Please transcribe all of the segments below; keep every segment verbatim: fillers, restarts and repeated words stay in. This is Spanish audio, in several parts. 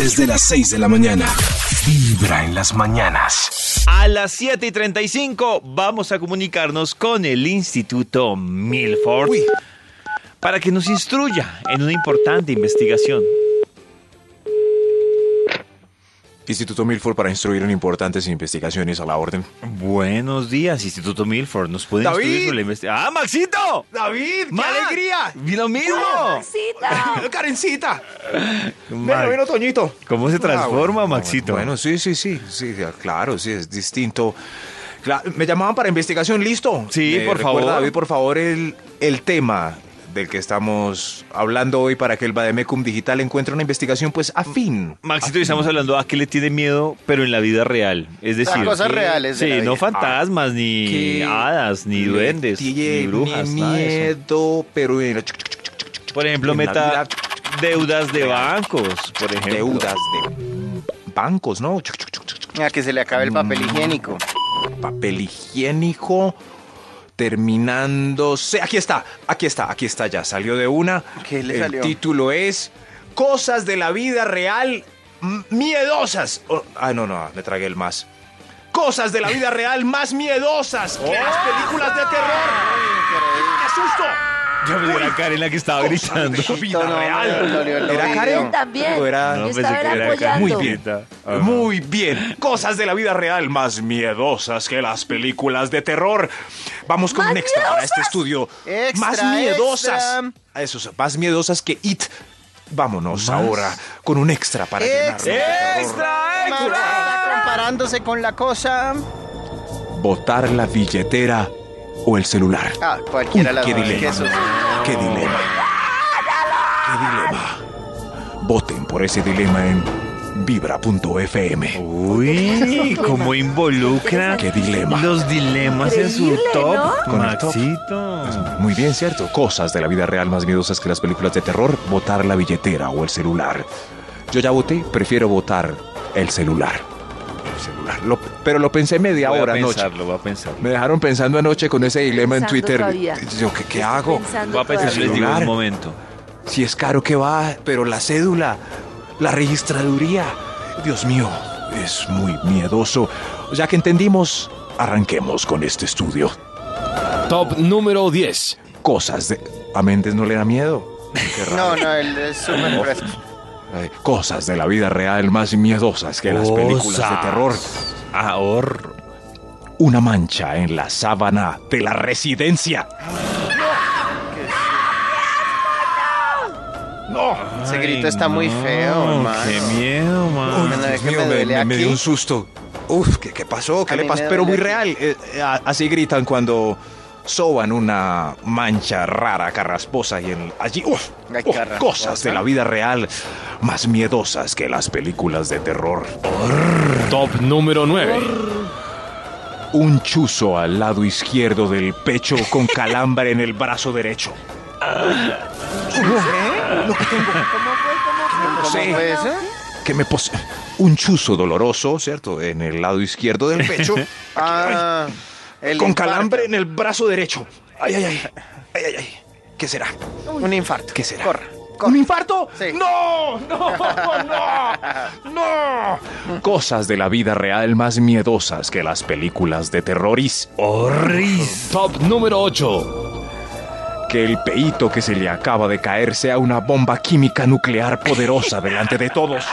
Desde las seis de la mañana. Vibra en las mañanas. A las siete y treinta y cinco vamos a comunicarnos con el Instituto Milford Uy. para que nos instruya en una importante investigación. Instituto Milford para instruir en importantes investigaciones a la orden. Buenos días, Instituto Milford. ¿Nos puede David. instruir sobre la investigación? ¡Ah, Maxito! ¡David! ¡Qué Ma- alegría! ¡Lo mismo! Maxito. ¡Karencita! Ma- Ven, ven, Toñito. ¿Cómo se transforma, Ah, bueno, Maxito? Bueno, sí, sí, sí, sí, claro, sí, es distinto. Cla- me llamaban para investigación, ¿listo? Sí, ¿Me por recuerda, favor. David, por favor, el, el tema del que estamos hablando hoy para que el Bademecum Digital encuentre una investigación, pues, afín. Maxito, y estamos hablando a qué le tiene miedo, pero en la vida real. Es decir, A cosas que- reales de Sí, la vida. no fantasmas, ni Que hadas, ni le duendes, tiene ni brujas, nada de eso. miedo, pero en Por ejemplo, en la meta vida deudas de bancos, por ejemplo. deudas de bancos, ¿no? A que se le acabe el papel higiénico. Papel higiénico terminándose. Aquí está, aquí está, aquí está ya. Salió de una. ¿Qué le El salió? título es Cosas de la vida real m- miedosas. Oh, ah, no, no, me tragué el más. Cosas de la vida real más miedosas que las películas de terror. ¡Qué susto! Yo me di la cara en la que estaba gritando. Cosas de la vida No, no, real. no, no, no, no, ¿Era no, Karen? no. También. ¿O era- Yo pensé estaba que era apoyando. Muy bien. Ajá. Muy bien. Cosas de la vida real más miedosas que las películas de terror. Vamos con ¿Más un extra para miedosas? este estudio. Extra, más miedosas. extra. A esos, más miedosas que It. Vámonos ¿Más? ahora con un extra para llenarnos de terror. ¡Extra, extra! Comparándose con la cosa. Botar la billetera o el celular. Ah, cualquiera Uy, de las qué dos. dilema. Qué susto. Qué dilema. Qué dilema. Voten por ese dilema en vibra punto f m. Uy, cómo involucra Qué dilema. los dilemas en su Increíble, top, ¿no? Con el top. Maxito. Muy bien, ¿cierto? Cosas de la vida real más miedosas que las películas de terror. Botar la billetera o el celular. Yo ya voté, prefiero votar el celular. El celular. Lo- pero lo pensé media Voy hora a anoche. pensarlo, voy a pensarlo. Me dejaron pensando anoche con ese dilema en Pensando Twitter. todavía. Yo, ¿qué, qué Estoy hago? pensando Voy a pensar, todavía. les digo Celular. un momento. Si es caro que va, pero la cédula, la registraduría. Dios mío, es muy miedoso. Ya que entendimos, arranquemos con este estudio. Top número diez. Cosas de... A Méndez no le da miedo. Qué raro. No, no, él es súper fresco. Ay, cosas de la vida real más miedosas que las películas de terror. Ahorro. Una mancha en la sábana de la residencia. No. Ese grito está muy feo, no, hermano. Qué miedo, Uy, man. no, Dios es que mío, me me, duele me- me dio aquí. un susto. Uf, ¿qué, qué pasó? ¿Qué A le mí pasó? me Pero muy duele real. Eh, eh, a- así gritan cuando soban una mancha rara, carrasposa y en, allí, uf, Ay, uf, carrasposa. cosas de la vida real más miedosas que las películas de terror. Top número nueve. Un chuzo al lado izquierdo del pecho con calambre en el brazo derecho. Lo que tengo. ¿Cómo fue? ¿Cómo fue? ¿Cómo Sí. fue eso? Que me pose... Un chuzo doloroso, ¿cierto? En el lado izquierdo del pecho. Ah, el con infarto. calambre en el brazo derecho. Ay, ay, ay. Ay, ay, ay. ¿Qué será? Un infarto. ¿Qué será? Corra. ¿Un corra. infarto? Sí. No, no, no, no. Cosas de la vida real más miedosas que las películas de terroris. Horris. Top número ocho. Que el peito que se le acaba de caer sea una bomba química nuclear poderosa delante de todos.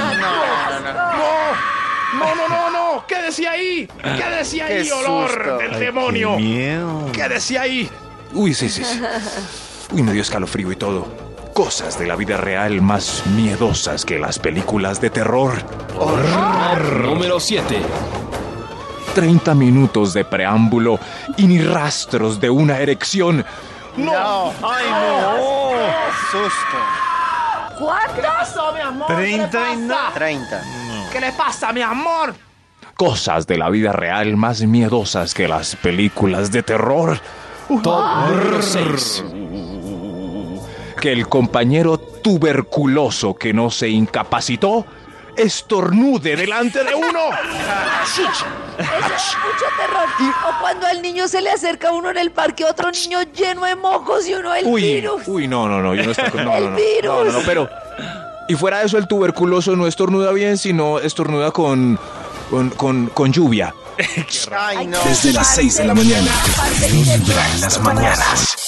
No, no, no, no. Quédese ahí. Quédese ahí, Qué olor susto. del Ay, demonio. Qué miedo. Quédese ahí. Uy, sí, sí, sí. Uy, me dio escalofrío y todo. Cosas de la vida real más miedosas que las películas de terror. Top número siete. treinta minutos de preámbulo y ni rastros de una erección. No. Ay, no. Susto. ¿Cuántos? Treinta y nada. treinta. ¿Qué le pasa, mi amor? Cosas de la vida real más miedosas que las películas de terror. Top número seis. Que el compañero tuberculoso que no se incapacitó estornude delante de uno. Eso es mucho terror. O cuando al niño se le acerca a uno en el parque, otro niño lleno de mocos y uno el Uy, virus. uy, no, no, no, yo no estoy con... No, El no, no, virus. no, no, no, pero Y fuera de eso, el tuberculoso no estornuda bien, sino estornuda con, con, con, con lluvia. Ay, no. Desde las seis de la mañana. Vibra en las mañanas.